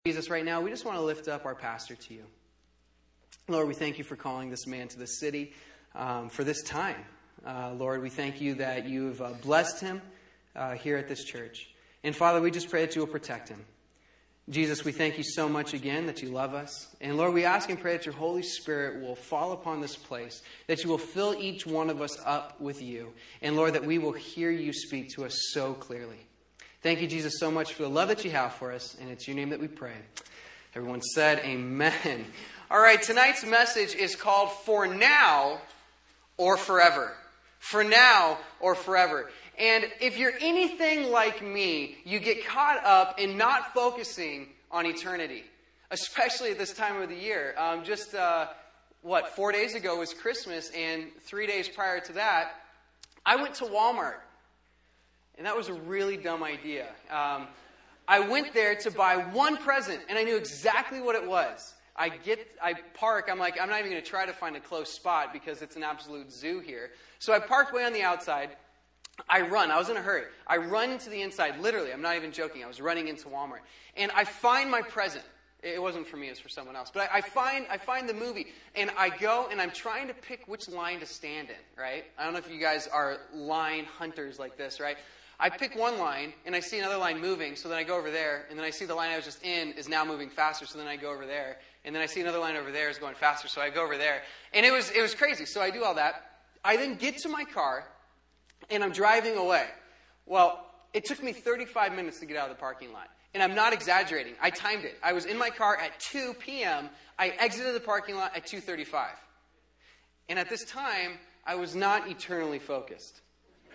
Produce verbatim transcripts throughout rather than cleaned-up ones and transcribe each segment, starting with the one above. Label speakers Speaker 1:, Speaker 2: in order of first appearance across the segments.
Speaker 1: Jesus, right now, we just want to lift up our pastor to you. Lord, we thank you for calling this man to this city um, for this time. Uh, Lord, we thank you that you've uh, blessed him uh, here at this church. And Father, we just pray that you will protect him. Jesus, we thank you so much again that you love us. And Lord, we ask and pray that your Holy Spirit will fall upon this place, that you will fill each one of us up with you. And Lord, that we will hear you speak to us so clearly. Thank you, Jesus, so much for the love that you have for us. And it's your name that we pray. Everyone said amen. All right, tonight's message is called For Now or Forever. For now or forever. And if you're anything like me, you get caught up in not focusing on eternity, especially at this time of the year. Um, just, uh, what, four days ago was Christmas, and three days prior to that, I went to Walmart. And that was a really dumb idea. Um, I went there to buy one present, and I knew exactly what it was. I get, I park, I'm like, I'm not even going to try to find a close spot because it's an absolute zoo here. So I parked way on the outside. I run. I was in a hurry. I run into the inside. Literally, I'm not even joking. I was running into Walmart. And I find my present. It wasn't for me. It was for someone else. But I, I find I find the movie. And I go, and I'm trying to pick which line to stand in, right? I don't know if you guys are line hunters like this, right? I pick one line, and I see another line moving, so then I go over there, and then I see the line I was just in is now moving faster, so then I go over there, and then I see another line over there is going faster, so I go over there. And it was it was crazy, so I do all that. I then get to my car, and I'm driving away. Well, it took me thirty-five minutes to get out of the parking lot, and I'm not exaggerating. I timed it. I was in my car at two p.m. I exited the parking lot at two thirty-five. And at this time, I was not eternally focused.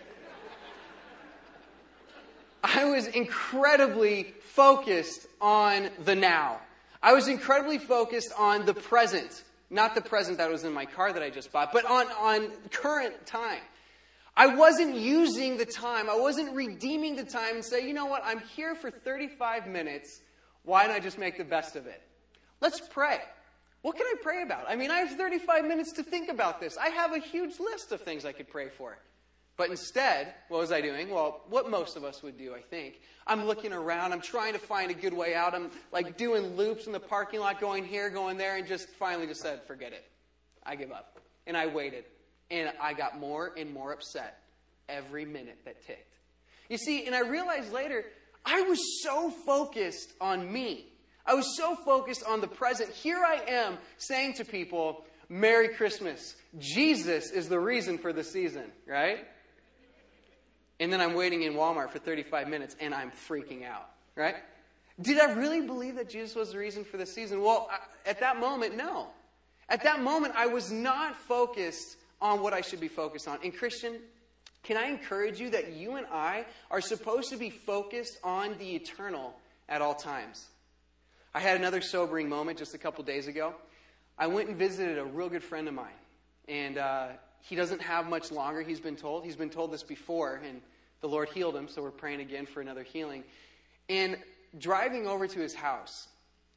Speaker 1: I was incredibly focused on the now. I was incredibly focused on the present. Not the present that was in my car that I just bought, but on, on current time. I wasn't using the time. I wasn't redeeming the time and say, you know what, I'm here for thirty-five minutes. Why don't I just make the best of it? Let's pray. What can I pray about? I mean, I have thirty-five minutes to think about this. I have a huge list of things I could pray for. But instead, what was I doing? Well, what most of us would do, I think. I'm looking around. I'm trying to find a good way out. I'm like doing loops in the parking lot, going here, going there, and just finally just said, forget it. I give up. And I waited. And I got more and more upset every minute that ticked. You see, and I realized later, I was so focused on me. I was so focused on the present. Here I am saying to people, Merry Christmas. Jesus is the reason for the season, right? And then I'm waiting in Walmart for thirty-five minutes, and I'm freaking out, right? Did I really believe that Jesus was the reason for the season? Well, at that moment, no. At that moment, I was not focused on what I should be focused on. And Christian, can I encourage you that you and I are supposed to be focused on the eternal at all times? I had another sobering moment just a couple days ago. I went and visited a real good friend of mine, and uh, he doesn't have much longer, he's been told. He's been told this before, and the Lord healed him, so we're praying again for another healing. And driving over to his house,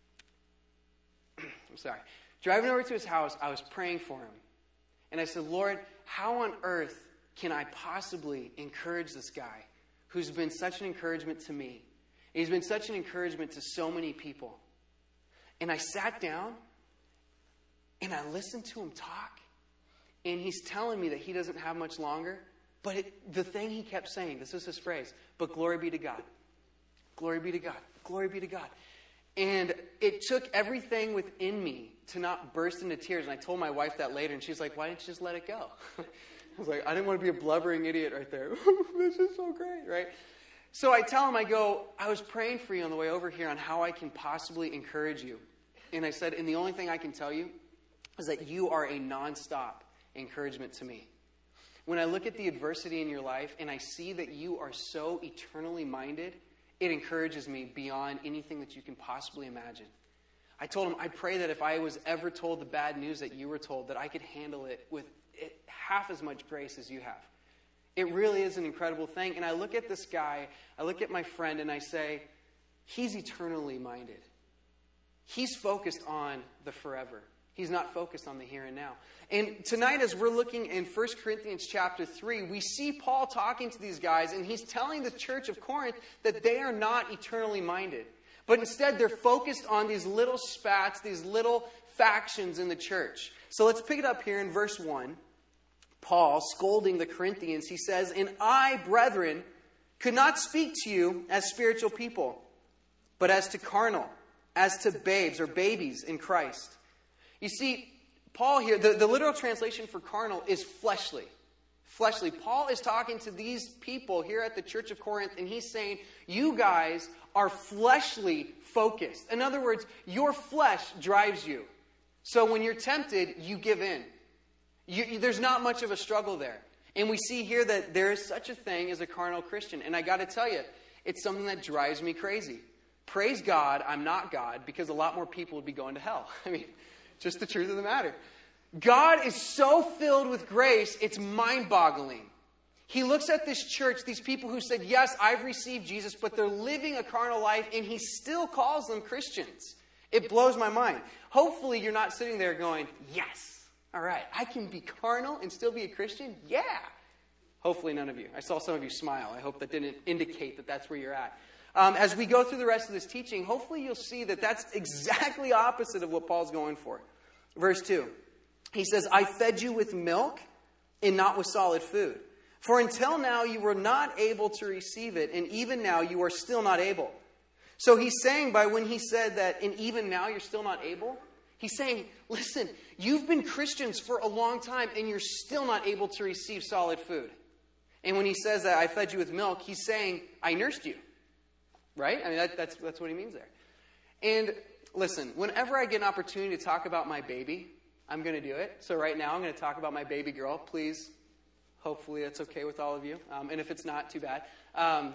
Speaker 1: I'm sorry, driving over to his house, I was praying for him. And I said, Lord, how on earth can I possibly encourage this guy who's been such an encouragement to me? He's been such an encouragement to so many people. And I sat down, and I listened to him talk. And he's telling me that he doesn't have much longer. But it, the thing he kept saying, this is his phrase, but glory be to God. Glory be to God. Glory be to God. And it took everything within me to not burst into tears. And I told my wife that later, and she's like, why didn't you just let it go? I was like, I didn't want to be a blubbering idiot right there. This is so great, right? So I tell him, I go, I was praying for you on the way over here on how I can possibly encourage you. And I said, and the only thing I can tell you is that you are a nonstop encouragement to me. When I look at the adversity in your life and I see that you are so eternally minded, it encourages me beyond anything that you can possibly imagine. I told him, I pray that if I was ever told the bad news that you were told, that I could handle it with it, half as much grace as you have. It really is an incredible thing. And I look at this guy, I look at my friend, and I say, he's eternally minded. He's focused on the forever. He's not focused on the here and now. And tonight, as we're looking in First Corinthians chapter three, we see Paul talking to these guys, and he's telling the church of Corinth that they are not eternally minded. But instead, they're focused on these little spats, these little factions in the church. So let's pick it up here in verse one. Paul, scolding the Corinthians, he says, "And I, brethren, could not speak to you as spiritual people, but as to carnal, as to babes or babies in Christ." You see, Paul here, the, the literal translation for carnal is fleshly. Fleshly. Paul is talking to these people here at the Church of Corinth, and he's saying, you guys are fleshly focused. In other words, your flesh drives you. So when you're tempted, you give in. You, you, there's not much of a struggle there. And we see here that there is such a thing as a carnal Christian. And I got to tell you, it's something that drives me crazy. Praise God, I'm not God, because a lot more people would be going to hell. I mean, just the truth of the matter. God is so filled with grace, it's mind-boggling. He looks at this church, these people who said, yes, I've received Jesus, but they're living a carnal life, and he still calls them Christians. It blows my mind. Hopefully you're not sitting there going, yes, all right, I can be carnal and still be a Christian? Yeah. Hopefully none of you. I saw some of you smile. I hope that didn't indicate that that's where you're at. Um, as we go through the rest of this teaching, hopefully you'll see that that's exactly opposite of what Paul's going for. Verse two, he says, I fed you with milk and not with solid food. For until now you were not able to receive it, and even now you are still not able. So he's saying by when he said that, and even now you're still not able, he's saying, listen, you've been Christians for a long time, and you're still not able to receive solid food. And when he says that I fed you with milk, he's saying, I nursed you. Right? I mean, that, that's, that's what he means there. And listen, whenever I get an opportunity to talk about my baby, I'm going to do it. So right now I'm going to talk about my baby girl. Please, hopefully it's okay with all of you. Um, and if it's not, too bad. Um,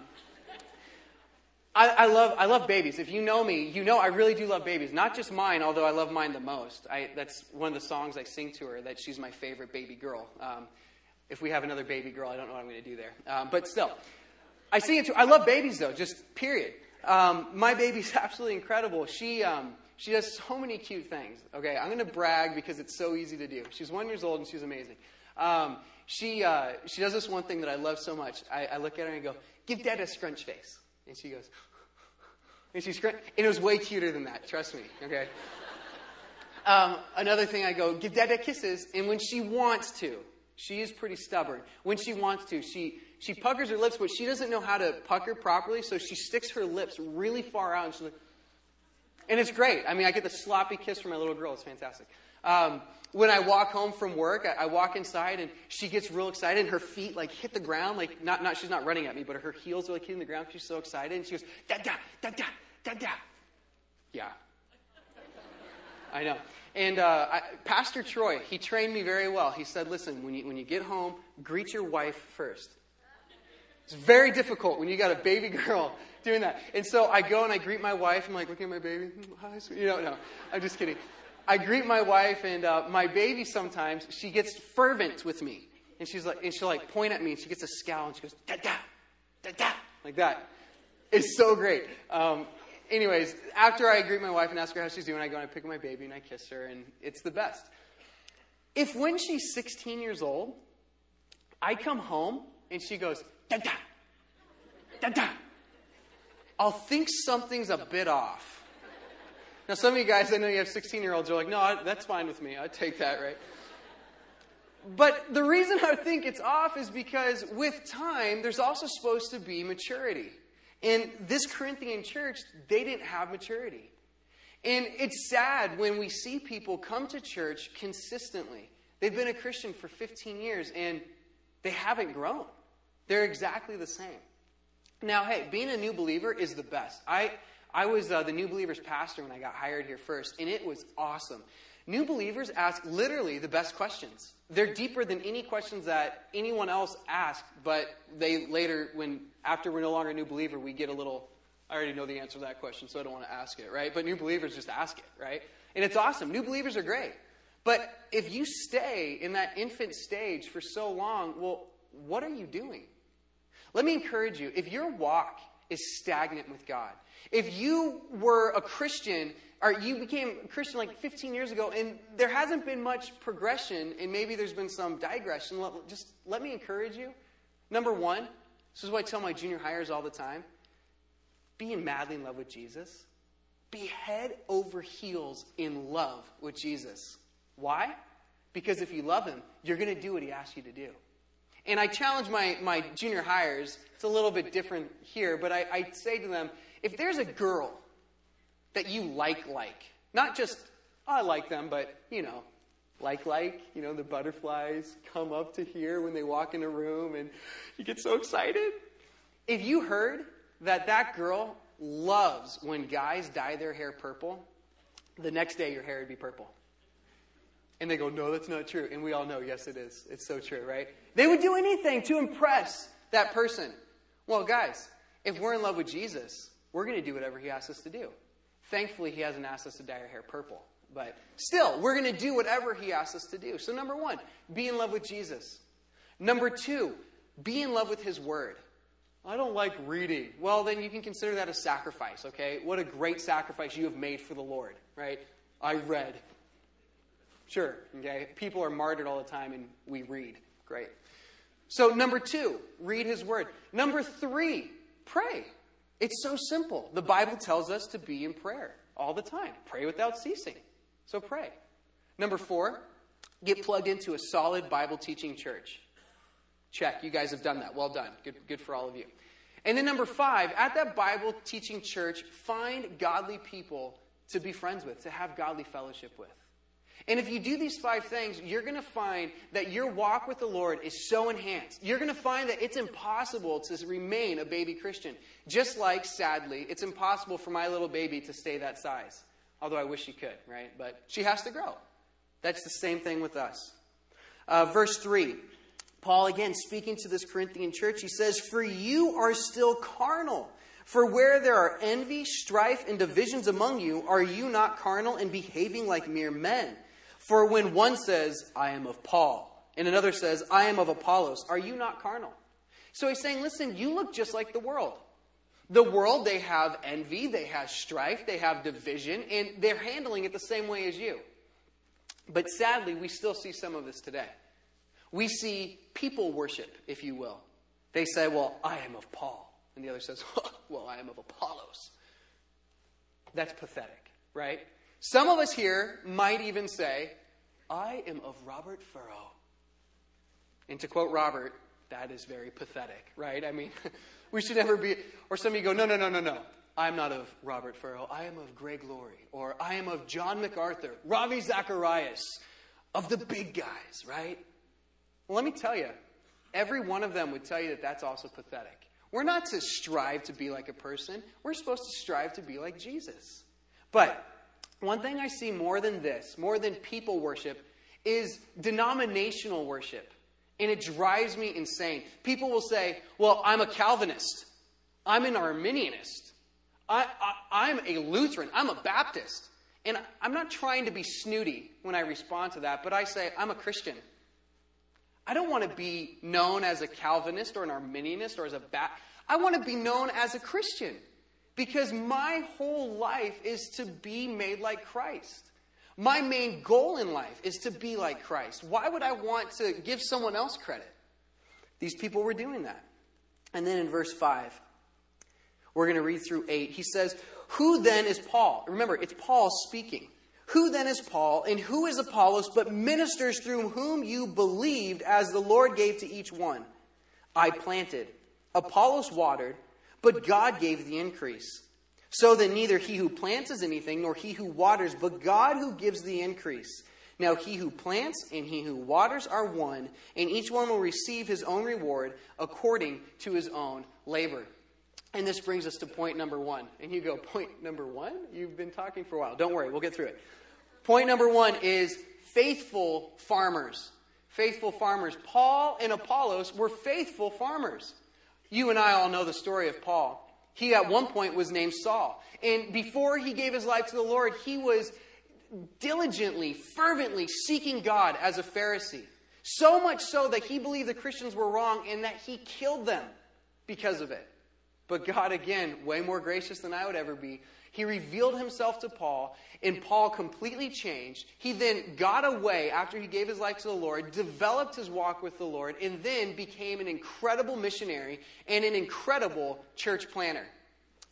Speaker 1: I, I love I love babies. If you know me, you know I really do love babies. Not just mine, although I love mine the most. I, that's one of the songs I sing to her, that she's my favorite baby girl. Um, if we have another baby girl, I don't know what I'm going to do there. Um, but still, I sing it to her. I love babies, though, just period. Um, my baby's absolutely incredible. She um, she does so many cute things. Okay, I'm going to brag because it's so easy to do. She's one years old and she's amazing. Um, she uh, she does this one thing that I love so much. I, I look at her and I go, give Dad a scrunch face. And she goes, and she's scrunch. And it was way cuter than that, trust me, okay? Um, another thing, I go, give Dad kisses. And when she wants to, she is pretty stubborn. When she wants to, she... She puckers her lips, but she doesn't know how to pucker properly, so she sticks her lips really far out. And, she's like, and it's great. I mean, I get the sloppy kiss from my little girl. It's fantastic. Um, when I walk home from work, I, I walk inside, and she gets real excited, and her feet, like, hit the ground. Like, not, not she's not running at me, but her heels are, like, hitting the ground. She's so excited, and she goes, da-da, da-da, da-da. Yeah. I know. And uh, I, Pastor Troy, he trained me very well. He said, listen, when you, when you get home, greet your wife first. It's very difficult when you got a baby girl doing that. And so I go and I greet my wife. I'm like, looking at my baby. Hi, sweet. You know, no, I'm just kidding. I greet my wife, and uh, my baby sometimes, she gets fervent with me. And she's like, and she'll like point at me, and she gets a scowl, and she goes, da-da, da-da, like that. It's so great. Um, anyways, after I greet my wife and ask her how she's doing, I go and I pick up my baby, and I kiss her, and it's the best. If when she's sixteen years old, I come home, and she goes, da-da, da-da, I'll think something's a bit off. Now, some of you guys, I know you have sixteen-year-olds, you're like, no, I, that's fine with me. I'd take that, right? But the reason I think it's off is because with time, there's also supposed to be maturity. And this Corinthian church, they didn't have maturity. And it's sad when we see people come to church consistently. They've been a Christian for fifteen years, and they haven't grown. They're exactly the same. Now, hey, being a new believer is the best. I I was uh, the new believers pastor when I got hired here first, and it was awesome. New believers ask literally the best questions. They're deeper than any questions that anyone else asked, but they later, when after we're no longer a new believer, we get a little, I already know the answer to that question, so I don't want to ask it, right? But new believers just ask it, right? And it's awesome. New believers are great. But if you stay in that infant stage for so long, well, what are you doing? Let me encourage you, if your walk is stagnant with God, if you were a Christian, or you became a Christian like fifteen years ago, and there hasn't been much progression, and maybe there's been some digression, just let me encourage you. Number one, this is what I tell my junior hires all the time, being madly in love with Jesus. be head over heels in love with Jesus. Why? Because if you love him, you're going to do what he asks you to do. And I challenge my, my junior hires. It's a little bit different here, but I, I say to them, if there's a girl that you like, like, not just, oh, I like them, but, you know, like, like, you know, the butterflies come up to here when they walk in a room and you get so excited. If you heard that that girl loves when guys dye their hair purple, the next day your hair would be purple. And they go, no, that's not true. And we all know, yes, it is. It's so true, right? They would do anything to impress that person. Well, guys, if we're in love with Jesus, we're going to do whatever he asks us to do. Thankfully, he hasn't asked us to dye our hair purple. But still, we're going to do whatever he asks us to do. So number one, be in love with Jesus. Number two, be in love with his word. I don't like reading. Well, then you can consider that a sacrifice, okay? What a great sacrifice you have made for the Lord, right? I read. Sure, okay? People are martyred all the time and we read. Great. So number two, read his word. Number three, pray. It's so simple. The Bible tells us to be in prayer all the time. Pray without ceasing. So pray. Number four, get plugged into a solid Bible teaching church. Check. You guys have done that. Well done. Good, good for all of you. And then number five, at that Bible teaching church, find godly people to be friends with, to have godly fellowship with. And if you do these five things, you're going to find that your walk with the Lord is so enhanced. You're going to find that it's impossible to remain a baby Christian. Just like, sadly, it's impossible for my little baby to stay that size. Although I wish she could, right? But she has to grow. That's the same thing with us. Uh, verse three, Paul, again, speaking to this Corinthian church, he says, for you are still carnal. For where there are envy, strife, and divisions among you, are you not carnal and behaving like mere men? For when one says, I am of Paul, and another says, I am of Apollos, are you not carnal? So he's saying, listen, you look just like the world. The world, they have envy, they have strife, they have division, and they're handling it the same way as you. But sadly, we still see some of this today. We see people worship, if you will. They say, well, I am of Paul. And the other says, well, I am of Apollos. That's pathetic, right? Some of us here might even say, I am of Robert Furrow. And to quote Robert, that is very pathetic, right? I mean, we should never be, or some of you go, no, no, no, no, no. I'm not of Robert Furrow. I am of Greg Laurie. Or I am of John MacArthur, Ravi Zacharias, of the big guys, right? Well, let me tell you, every one of them would tell you that that's also pathetic. We're not to strive to be like a person. We're supposed to strive to be like Jesus. But one thing I see more than this, more than people worship, is denominational worship. And it drives me insane. People will say, well, I'm a Calvinist. I'm an Arminianist. I, I, I'm a Lutheran. I'm a Baptist. And I'm not trying to be snooty when I respond to that, but I say, I'm a Christian. I don't want to be known as a Calvinist or an Arminianist or as a Baptist. I want to be known as a Christian. Because my whole life is to be made like Christ. My main goal in life is to be like Christ. Why would I want to give someone else credit? These people were doing that. And then in verse five, we're going to read through eight. He says, who then is Paul? Remember, it's Paul speaking. Who then is Paul and who is Apollos but ministers through whom you believed as the Lord gave to each one? I planted, Apollos watered, but God gave the increase. So then neither he who plants is anything, nor he who waters, but God who gives the increase. Now he who plants and he who waters are one, and each one will receive his own reward according to his own labor. And this brings us to point number one. And you go, point number one? You've been talking for a while. Don't worry, we'll get through it. Point number one is faithful farmers. Faithful farmers. Paul and Apollos were faithful farmers. You and I all know the story of Paul. He at one point was named Saul. And before he gave his life to the Lord, he was diligently, fervently seeking God as a Pharisee. So much so that he believed the Christians were wrong and that he killed them because of it. But God, again, way more gracious than I would ever be, he revealed himself to Paul, and Paul completely changed. He then got away after he gave his life to the Lord, developed his walk with the Lord, and then became an incredible missionary and an incredible church planner.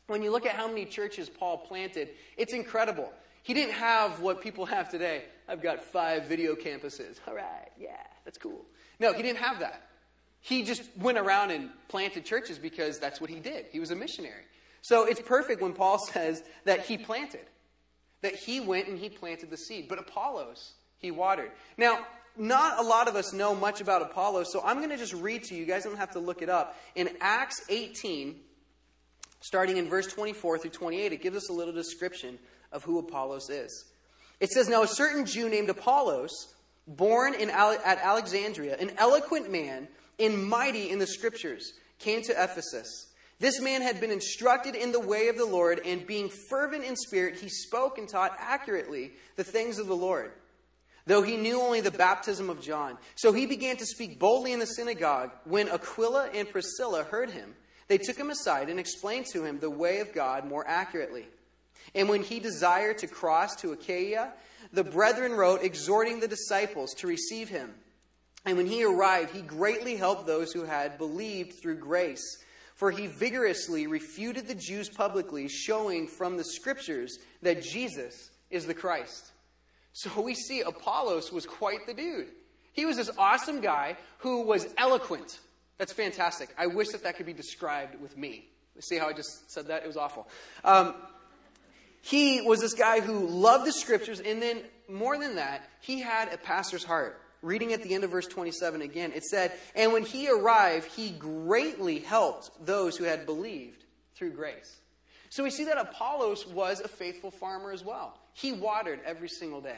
Speaker 1: when you look at how many churches Paul planted, it's incredible. He didn't have what people have today. I've got five video campuses. All right, yeah, that's cool. No, he didn't have that. He just went around and planted churches because that's what he did. He was a missionary. So it's perfect when Paul says that he planted, that he went and he planted the seed. But Apollos, he watered. Now, not a lot of us know much about Apollos, so I'm going to just read to you. You guys don't have to look it up. In Acts eighteen, starting in verse twenty-four through twenty-eight, it gives us a little description of who Apollos is. It says, "Now a certain Jew named Apollos, born in Ale- at Alexandria, an eloquent man and mighty in the Scriptures, came to Ephesus. This man had been instructed in the way of the Lord, and being fervent in spirit, he spoke and taught accurately the things of the Lord, though he knew only the baptism of John. So he began to speak boldly in the synagogue. When Aquila and Priscilla heard him, they took him aside and explained to him the way of God more accurately. And when he desired to cross to Achaia, the brethren wrote, exhorting the disciples to receive him. And when he arrived, he greatly helped those who had believed through grace. For he vigorously refuted the Jews publicly, showing from the Scriptures that Jesus is the Christ." So we see Apollos was quite the dude. He was this awesome guy who was eloquent. That's fantastic. I wish that that could be described with me. See how I just said that? It was awful. Um, he was this guy who loved the Scriptures, and then more than that, he had a pastor's heart. Reading at the end of verse twenty-seven again, it said, "And when he arrived, he greatly helped those who had believed through grace." So we see that Apollos was a faithful farmer as well. He watered every single day.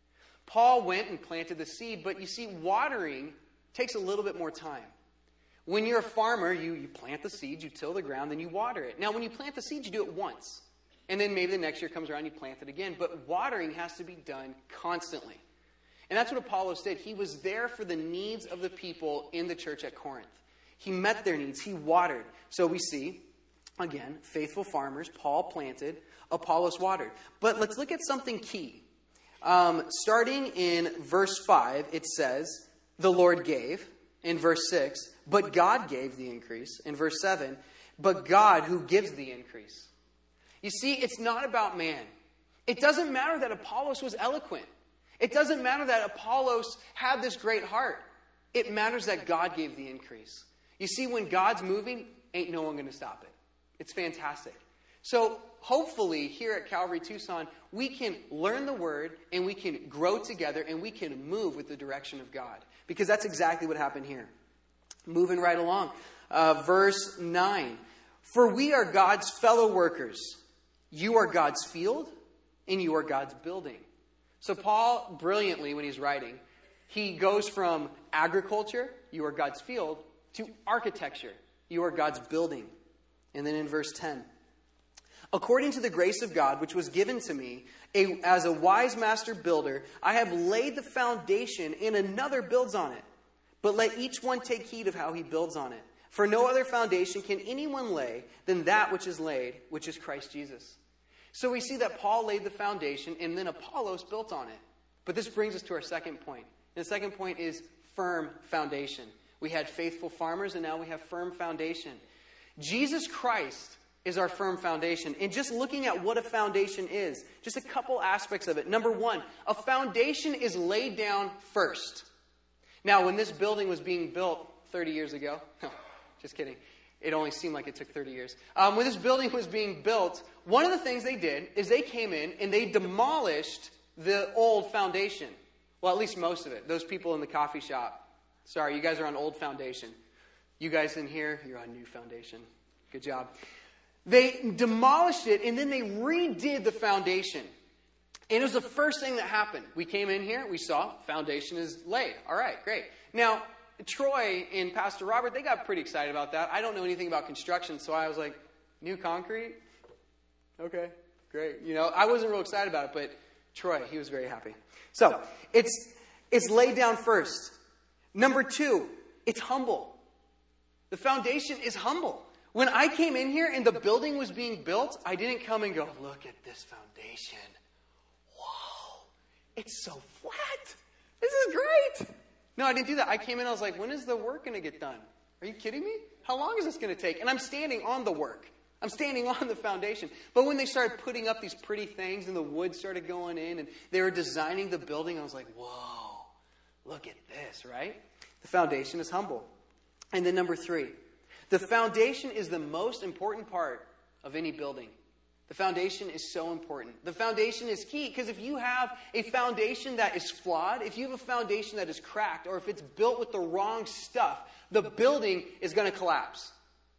Speaker 1: Paul went and planted the seed, but you see, watering takes a little bit more time. When you're a farmer, you, you plant the seeds, you till the ground, then you water it. Now, when you plant the seeds, you do it once. And then maybe the next year comes around, you plant it again. But watering has to be done constantly. And that's what Apollos did. He was there for the needs of the people in the church at Corinth. He met their needs. He watered. So we see, again, faithful farmers. Paul planted, Apollos watered. But let's look at something key. Um, starting in verse five, it says, "The Lord gave." In verse six, "But God gave the increase." In verse seven, "But God who gives the increase." You see, it's not about man. It doesn't matter that Apollos was eloquent. It doesn't matter that Apollos had this great heart. It matters that God gave the increase. You see, when God's moving, ain't no one going to stop it. It's fantastic. So hopefully here at Calvary Tucson, we can learn the Word and we can grow together and we can move with the direction of God. Because that's exactly what happened here. Moving right along. Uh, verse nine. "For we are God's fellow workers. You are God's field and you are God's building." So Paul, brilliantly, when he's writing, he goes from agriculture, you are God's field, to architecture, you are God's building. And then in verse ten, "According to the grace of God, which was given to me, a, as a wise master builder, I have laid the foundation, and another builds on it. But let each one take heed of how he builds on it. For no other foundation can anyone lay than that which is laid, which is Christ Jesus." So we see that Paul laid the foundation and then Apollos built on it. But this brings us to our second point. And the second point is firm foundation. We had faithful farmers and now we have firm foundation. Jesus Christ is our firm foundation. And just looking at what a foundation is, just a couple aspects of it. Number one, a foundation is laid down first. Now, when this building was being built thirty years ago, just kidding. It only seemed like it took thirty years. Um, when this building was being built, one of the things they did is they came in and they demolished the old foundation. Well, at least most of it. Those people in the coffee shop. Sorry, you guys are on old foundation. You guys in here, you're on new foundation. Good job. They demolished it and then they redid the foundation. And it was the first thing that happened. We came in here, we saw foundation is laid. All right, great. Now, Troy and Pastor Robert, they got pretty excited about that. I don't know anything about construction, so I was like, new concrete? Okay, great. You know, I wasn't real excited about it, but Troy, he was very happy. So, it's it's laid down first. Number two, it's humble. The foundation is humble. When I came in here and the building was being built, I didn't come and go, look at this foundation. Whoa, it's so flat. This is great. No, I didn't do that. I came in, I was like, when is the work going to get done? Are you kidding me? How long is this going to take? And I'm standing on the work. I'm standing on the foundation. But when they started putting up these pretty things and the wood started going in and they were designing the building, I was like, whoa, look at this, right? The foundation is humble. And then number three, the foundation is the most important part of any building. The foundation is so important. The foundation is key because if you have a foundation that is flawed, if you have a foundation that is cracked, or if it's built with the wrong stuff, the building is going to collapse.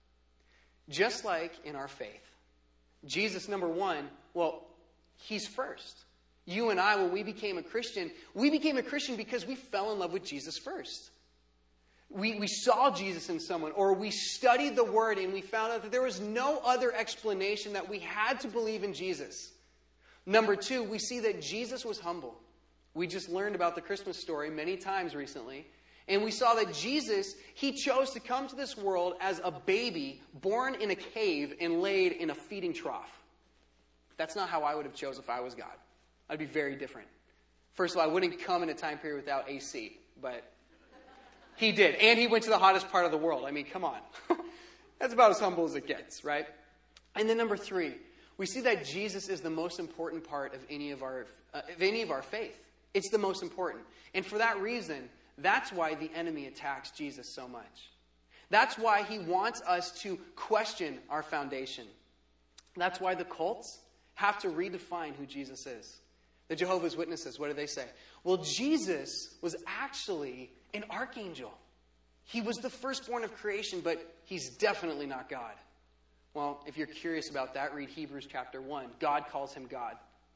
Speaker 1: Just like in our faith. Jesus, number one, well, he's first. You and I, when we became a Christian, we became a Christian because we fell in love with Jesus first. We, we saw Jesus in someone, or we studied the Word and we found out that there was no other explanation, that we had to believe in Jesus. Number two, we see that Jesus was humble. We just learned about the Christmas story many times recently. And we saw that Jesus, he chose to come to this world as a baby, born in a cave and laid in a feeding trough. That's not how I would have chose if I was God. I'd be very different. First of all, I wouldn't come in a time period without A C, but he did. And he went to the hottest part of the world. I mean, come on. That's about as humble as it gets, right? And then number three, we see that Jesus is the most important part of any of our, uh, of any of our faith. It's the most important. And for that reason, that's why the enemy attacks Jesus so much. That's why he wants us to question our foundation. That's why the cults have to redefine who Jesus is. The Jehovah's Witnesses, what do they say? Well, Jesus was actually an archangel. He was the firstborn of creation, but he's definitely not God. Well, if you're curious about that, read Hebrews chapter one. God calls him God.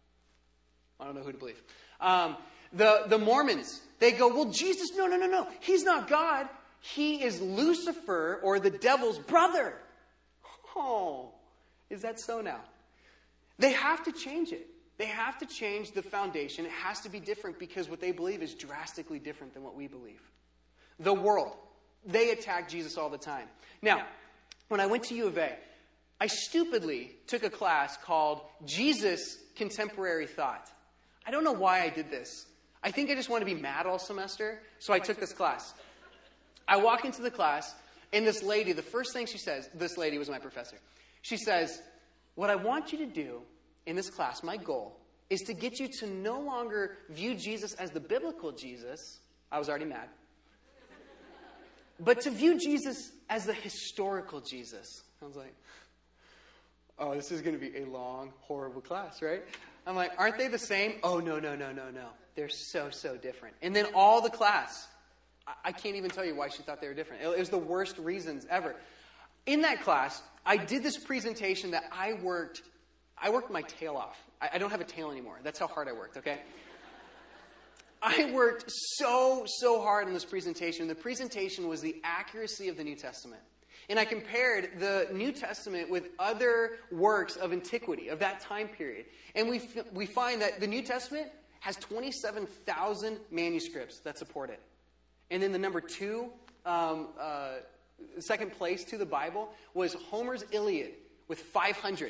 Speaker 1: I don't know who to believe. Um, the, the Mormons, they go, well, Jesus, no, no, no, no. He's not God. He is Lucifer, or the devil's brother. Oh, is that so now? They have to change it. They have to change the foundation. It has to be different because what they believe is drastically different than what we believe. The world, they attack Jesus all the time. Now, when I went to U of A, I stupidly took a class called Jesus Contemporary Thought. I don't know why I did this. I think I just wanted to be mad all semester, so I took this class. I walk into the class, and this lady, the first thing she says, this lady was my professor. She says, what I want you to do in this class, my goal, is to get you to no longer view Jesus as the biblical Jesus. I was already mad. But to view Jesus as the historical Jesus. I was like, oh, this is going to be a long, horrible class, right? I'm like, aren't they the same? Oh, no, no, no, no, no. They're so, so different. And then all the class, I, I can't even tell you why she thought they were different. It, it was the worst reasons ever. In that class, I did this presentation that I worked, I worked my tail off. I, I don't have a tail anymore. That's how hard I worked, okay? I worked so, so hard on this presentation. The presentation was the accuracy of the New Testament. And I compared the New Testament with other works of antiquity, of that time period. And we f- we find that the New Testament has twenty-seven thousand manuscripts that support it. And then the number two, um, uh, second place to the Bible was Homer's Iliad with five hundred.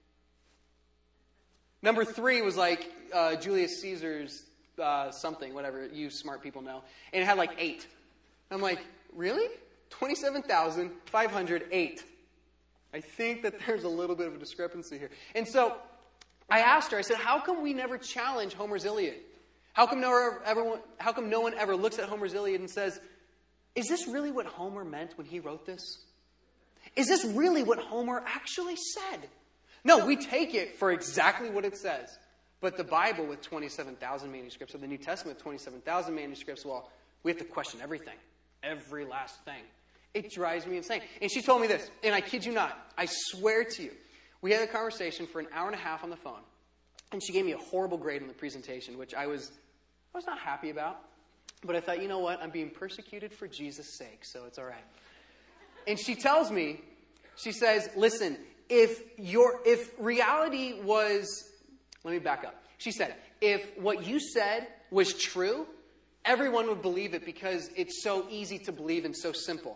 Speaker 1: Number three was like uh, Julius Caesar's uh, something, whatever you smart people know. And it had like eight. I'm like, really? twenty-seven thousand five hundred eight. I think that there's a little bit of a discrepancy here. And so I asked her, I said, how come we never challenge Homer's Iliad? How come no, everyone, how come no one ever looks at Homer's Iliad and says, is this really what Homer meant when he wrote this? Is this really what Homer actually said? No, we take it for exactly what it says. But the Bible with twenty-seven thousand manuscripts, or the New Testament with twenty-seven thousand manuscripts, well, we have to question everything. Every last thing. It drives me insane. And she told me this, and I kid you not, I swear to you, we had a conversation for an hour and a half on the phone, and she gave me a horrible grade on the presentation, which I was, I was not happy about. But I thought, you know what, I'm being persecuted for Jesus' sake, so it's all right. And she tells me, she says, listen, if your if reality was, let me back up. She said, if what you said was true, everyone would believe it because it's so easy to believe and so simple.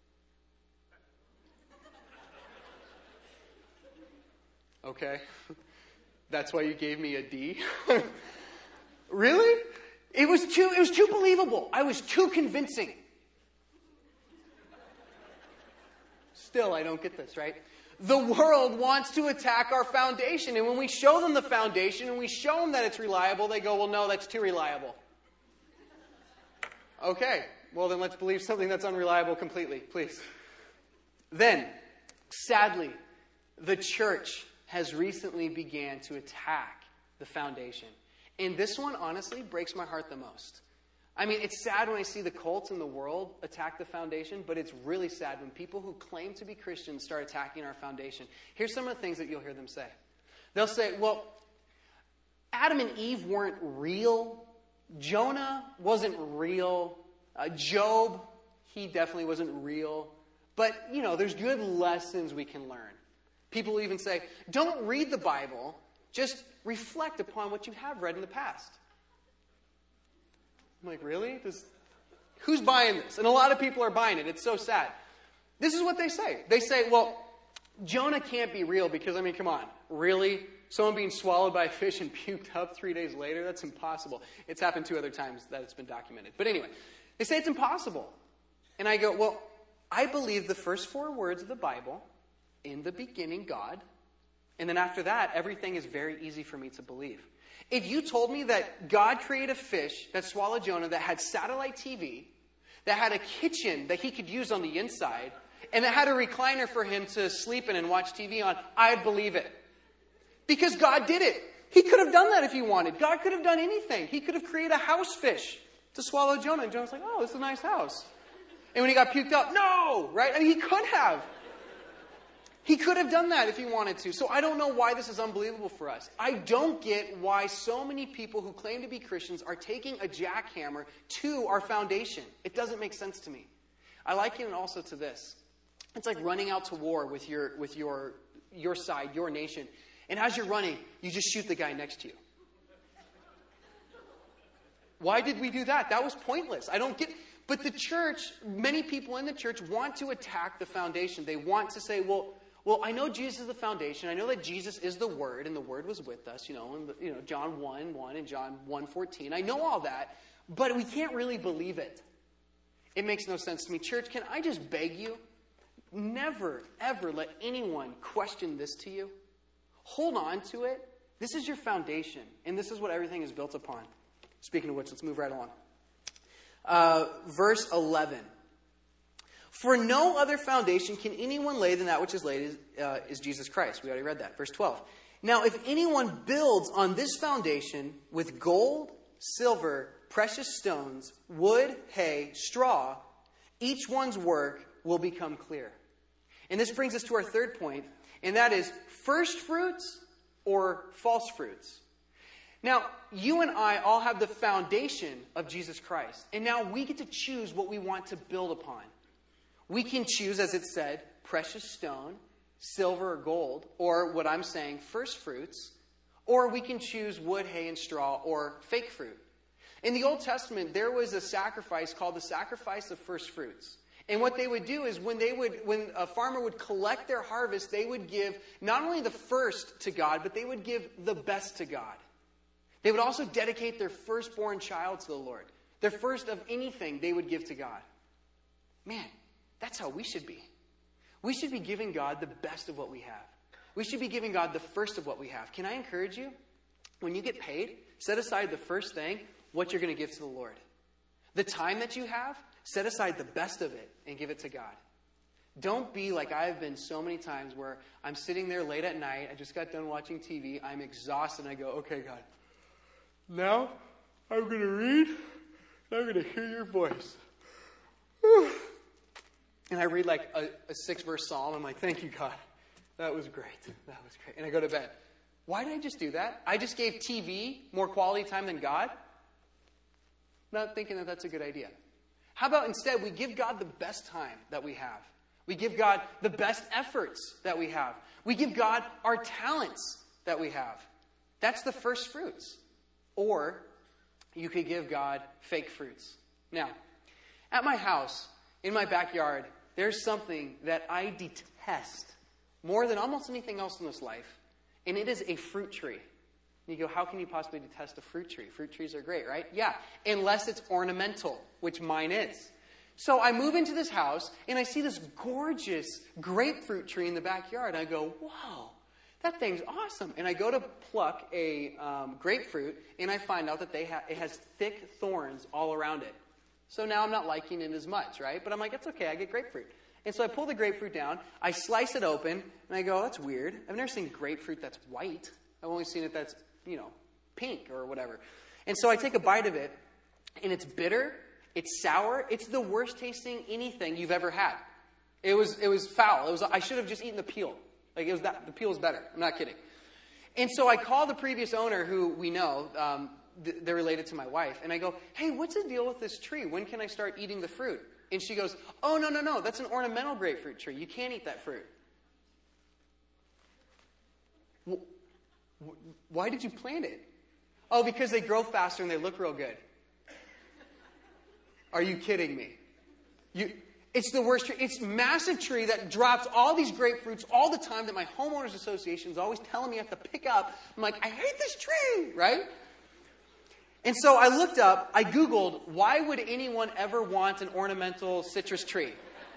Speaker 1: Okay. That's why you gave me a D? Really? It was too it was too believable. I was too convincing. Still, I don't get this, right? The world wants to attack our foundation. And when we show them the foundation and we show them that it's reliable, they go, well, no, that's too reliable. Okay, well then let's believe something that's unreliable completely, please. Then, sadly, the church has recently began to attack the foundation. And this one, honestly, breaks my heart the most. I mean, it's sad when I see the cults in the world attack the foundation, but it's really sad when people who claim to be Christians start attacking our foundation. Here's some of the things that you'll hear them say. They'll say, well, Adam and Eve weren't real. Jonah wasn't real. Uh, Job, he definitely wasn't real. But, you know, there's good lessons we can learn. People even say, don't read the Bible, just reflect upon what you have read in the past. I'm like, really? Does, who's buying this? And a lot of people are buying it. It's so sad. This is what they say. They say, well, Jonah can't be real because, I mean, come on. Really? Someone being swallowed by a fish and puked up three days later? That's impossible. It's happened two other times that it's been documented. But anyway, they say it's impossible. And I go, well, I believe the first four words of the Bible, in the beginning, God. And then after that, everything is very easy for me to believe. If you told me that God created a fish that swallowed Jonah, that had satellite T V, that had a kitchen that he could use on the inside, and that had a recliner for him to sleep in and watch T V on, I'd believe it. Because God did it. He could have done that if he wanted. God could have done anything. He could have created a house fish to swallow Jonah. And Jonah's like, oh, this is a nice house. And when he got puked up, no, right? I mean, he could have. He could have done that if he wanted to. So I don't know why this is unbelievable for us. I don't get why so many people who claim to be Christians are taking a jackhammer to our foundation. It doesn't make sense to me. I liken it also to this. It's like running out to war with your with your your side, your nation. And as you're running, you just shoot the guy next to you. Why did we do that? That was pointless. I don't get... But the church, many people in the church want to attack the foundation. They want to say, well, well, I know Jesus is the foundation. I know that Jesus is the Word, and the Word was with us, you know, in you know, John one one and John one fourteen. I know all that, but we can't really believe it. It makes no sense to me. Church, can I just beg you? Never, ever let anyone question this to you. Hold on to it. This is your foundation, and this is what everything is built upon. Speaking of which, let's move right along. Uh, verse eleven. For no other foundation can anyone lay than that which is laid is, uh, is Jesus Christ. We already read that. Verse twelve. Now, if anyone builds on this foundation with gold, silver, precious stones, wood, hay, straw, each one's work will become clear. And this brings us to our third point, and that is first fruits or false fruits. Now, you and I all have the foundation of Jesus Christ. And now we get to choose what we want to build upon. We can choose, as it said, precious stone, silver or gold, or what I'm saying, first fruits. Or we can choose wood, hay, and straw, or fake fruit. In the Old Testament, there was a sacrifice called the sacrifice of first fruits. And what they would do is when they would, when a farmer would collect their harvest, they would give not only the first to God, but they would give the best to God. They would also dedicate their firstborn child to the Lord. Their first of anything they would give to God. Man, that's how we should be. We should be giving God the best of what we have. We should be giving God the first of what we have. Can I encourage you? When you get paid, set aside the first thing, what you're going to give to the Lord. The time that you have, set aside the best of it and give it to God. Don't be like I've been so many times where I'm sitting there late at night. I just got done watching T V. I'm exhausted. And I go, okay, God. Now, I'm going to read, and I'm going to hear your voice. And I read like a, a six-verse psalm. I'm like, thank you, God. That was great. That was great. And I go to bed. Why did I just do that? I just gave T V more quality time than God? Not thinking that that's a good idea. How about instead we give God the best time that we have? We give God the best efforts that we have. We give God our talents that we have. That's the first fruits. Or you could give God fake fruits. Now, at my house, in my backyard, there's something that I detest more than almost anything else in this life, and it is a fruit tree. And you go, how can you possibly detest a fruit tree? Fruit trees are great, right? Yeah, unless it's ornamental, which mine is. So I move into this house, and I see this gorgeous grapefruit tree in the backyard. And I go, whoa, that thing's awesome. And I go to pluck a um, grapefruit, and I find out that they ha- it has thick thorns all around it. So now I'm not liking it as much, right? But I'm like, it's okay, I get grapefruit. And so I pull the grapefruit down, I slice it open, and I go, that's weird. I've never seen grapefruit that's white. I've only seen it that's, you know, pink or whatever. And so I take a bite of it, and it's bitter. It's sour. It's the worst tasting anything you've ever had. It was it was foul. It was I should have just eaten the peel. Like it was that the peel was better. I'm not kidding. And so I call the previous owner, who we know, um, th- they're related to my wife, and I go, "Hey, what's the deal with this tree? When can I start eating the fruit?" And she goes, "Oh no no no, that's an ornamental grapefruit tree. You can't eat that fruit." Why did you plant it? Oh, because they grow faster and they look real good. Are you kidding me? You, it's the worst tree. It's a massive tree that drops all these grapefruits all the time that my homeowners association is always telling me I have to pick up. I'm like, I hate this tree, right? And so I looked up, I Googled, why would anyone ever want an ornamental citrus tree?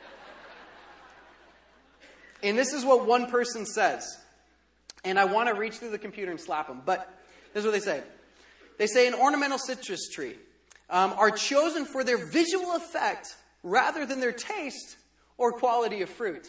Speaker 1: And this is what one person says. And I want to reach through the computer and slap them. But this is what they say. They say an ornamental citrus tree um, are chosen for their visual effect rather than their taste or quality of fruit.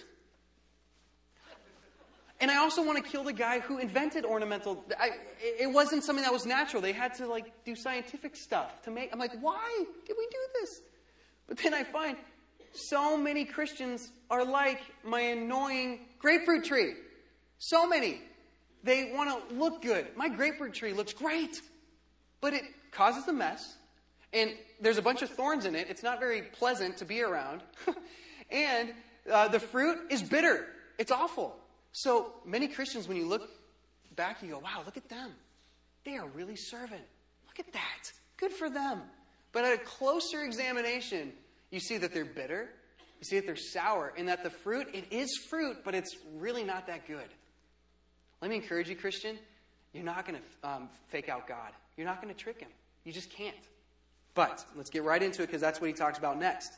Speaker 1: And I also want to kill the guy who invented ornamental. I, it wasn't something that was natural. They had to like do scientific stuff to make. I'm like, why did we do this? But then I find so many Christians are like my annoying grapefruit tree. So many. They want to look good. My grapefruit tree looks great, but it causes a mess. And there's a bunch of thorns in it. It's not very pleasant to be around. and uh, the fruit is bitter. It's awful. So many Christians, when you look back, you go, wow, look at them. They are really serving. Look at that. Good for them. But at a closer examination, you see that they're bitter. You see that they're sour. And that the fruit, it is fruit, but it's really not that good. Let me encourage you, Christian. You're not going to um, fake out God. You're not going to trick him. You just can't. But let's get right into it because that's what he talks about next.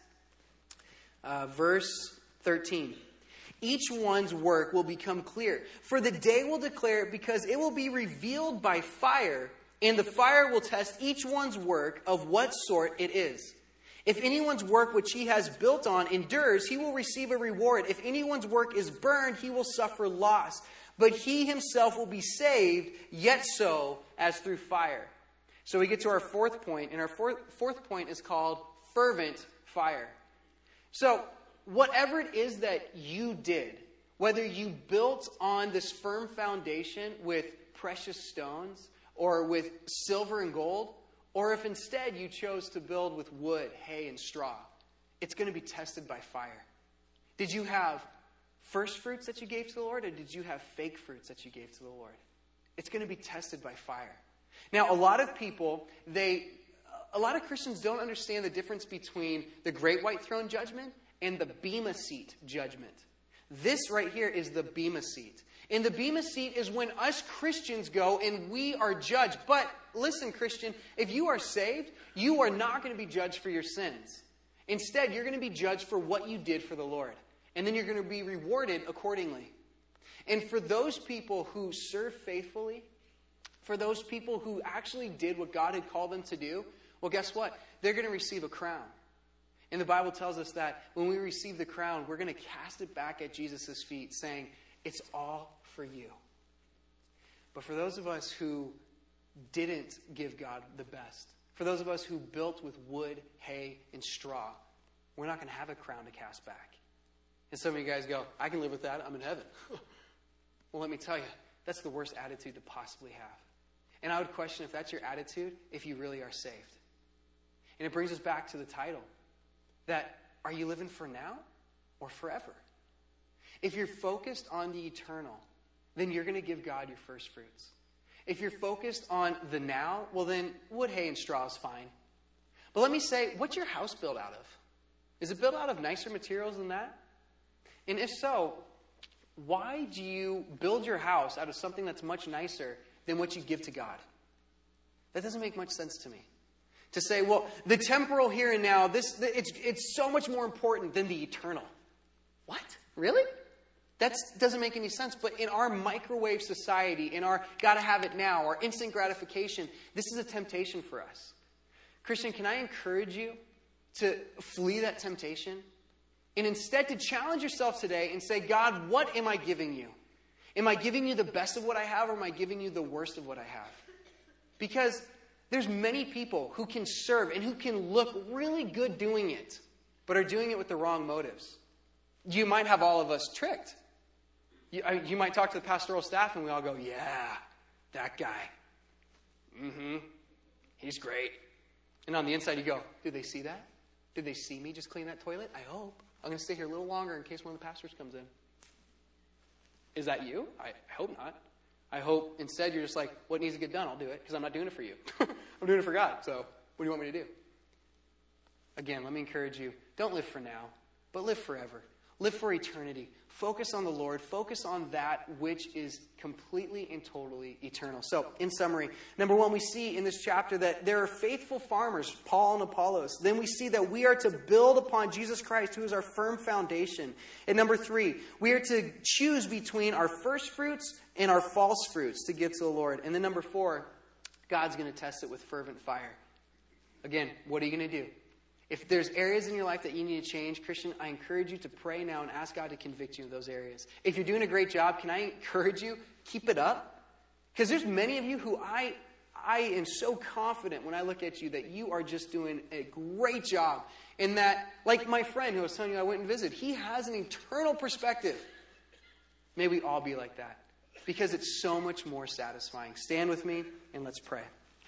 Speaker 1: Uh, verse thirteen. Each one's work will become clear, for the day will declare it because it will be revealed by fire, and the fire will test each one's work of what sort it is. If anyone's work which he has built on endures, he will receive a reward. If anyone's work is burned, he will suffer loss. But he himself will be saved, yet so as through fire. So we get to our fourth point, and our fourth, fourth point is called fervent fire. So whatever it is that you did, whether you built on this firm foundation with precious stones or with silver and gold, or if instead you chose to build with wood, hay, and straw, it's going to be tested by fire. Did you have first fruits that you gave to the Lord, or did you have fake fruits that you gave to the Lord? It's going to be tested by fire. Now, a lot of people, they, a lot of Christians don't understand the difference between the Great White Throne Judgment and the Bema Seat Judgment. This right here is the Bema Seat. And the Bema Seat is when us Christians go and we are judged. But listen, Christian, if you are saved, you are not going to be judged for your sins. Instead, you're going to be judged for what you did for the Lord. And then you're going to be rewarded accordingly. And for those people who serve faithfully, for those people who actually did what God had called them to do, well, guess what? They're going to receive a crown. And the Bible tells us that when we receive the crown, we're going to cast it back at Jesus' feet, saying, it's all for you. But for those of us who didn't give God the best, for those of us who built with wood, hay, and straw, we're not going to have a crown to cast back. And some of you guys go, I can live with that. I'm in heaven. Well, let me tell you, that's the worst attitude to possibly have. And I would question if that's your attitude, if you really are saved. And it brings us back to the title. That, are you living for now or forever? If you're focused on the eternal, then you're going to give God your first fruits. If you're focused on the now, well then wood, hay, and straw is fine. But let me say, what's your house built out of? Is it built out of nicer materials than that? And if so, why do you build your house out of something that's much nicer than what you give to God? That doesn't make much sense to me. To say, well, the temporal here and now, this it's it's so much more important than the eternal. What? Really? That doesn't make any sense. But in our microwave society, in our gotta have it now, our instant gratification, this is a temptation for us. Christian, can I encourage you to flee that temptation? And instead to challenge yourself today and say, God, what am I giving you? Am I giving you the best of what I have, or am I giving you the worst of what I have? Because there's many people who can serve and who can look really good doing it, but are doing it with the wrong motives. You might have all of us tricked. You, you might talk to the pastoral staff and we all go, yeah, that guy. Mm-hmm. He's great. And on the inside you go, did they see that? Did they see me just clean that toilet? I hope. I'm going to stay here a little longer in case one of the pastors comes in. Is that you? I, I hope not. I hope instead you're just like, what needs to get done? I'll do it because I'm not doing it for you. I'm doing it for God. So what do you want me to do? Again, let me encourage you. Don't live for now, but live forever. Live for eternity. Focus on the Lord. Focus on that which is completely and totally eternal. So, in summary, number one, we see in this chapter that there are faithful farmers, Paul and Apollos. Then we see that we are to build upon Jesus Christ, who is our firm foundation. And number three, we are to choose between our first fruits and our false fruits to give to the Lord. And then number four, God's going to test it with fervent fire. Again, what are you going to do? If there's areas in your life that you need to change, Christian, I encourage you to pray now and ask God to convict you in those areas. If you're doing a great job, can I encourage you, keep it up? Because there's many of you who I, I am so confident when I look at you that you are just doing a great job. And that, like my friend who I was telling you I went and visited, he has an eternal perspective. May we all be like that. Because it's so much more satisfying. Stand with me and let's pray.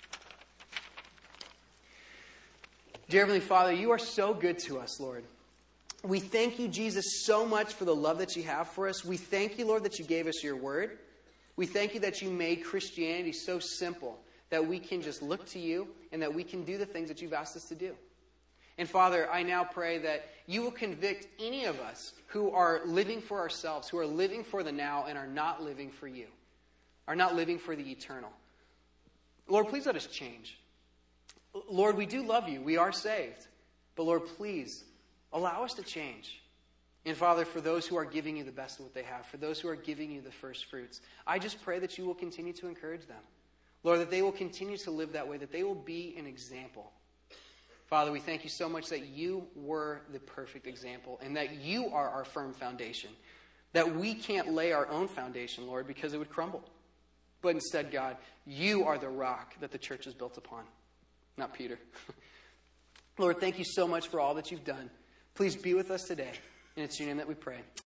Speaker 1: Dear Heavenly Father, you are so good to us, Lord. We thank you, Jesus, so much for the love that you have for us. We thank you, Lord, that you gave us your word. We thank you that you made Christianity so simple that we can just look to you and that we can do the things that you've asked us to do. And Father, I now pray that you will convict any of us who are living for ourselves, who are living for the now and are not living for you, are not living for the eternal. Lord, please let us change. Lord, we do love you. We are saved. But Lord, please allow us to change. And Father, for those who are giving you the best of what they have, for those who are giving you the first fruits, I just pray that you will continue to encourage them. Lord, that they will continue to live that way, that they will be an example. Father, we thank you so much that you were the perfect example and that you are our firm foundation, that we can't lay our own foundation, Lord, because it would crumble. But instead, God, you are the rock that the church is built upon. Not Peter. Lord, thank you so much for all that you've done. Please be with us today. And it's in your name that we pray.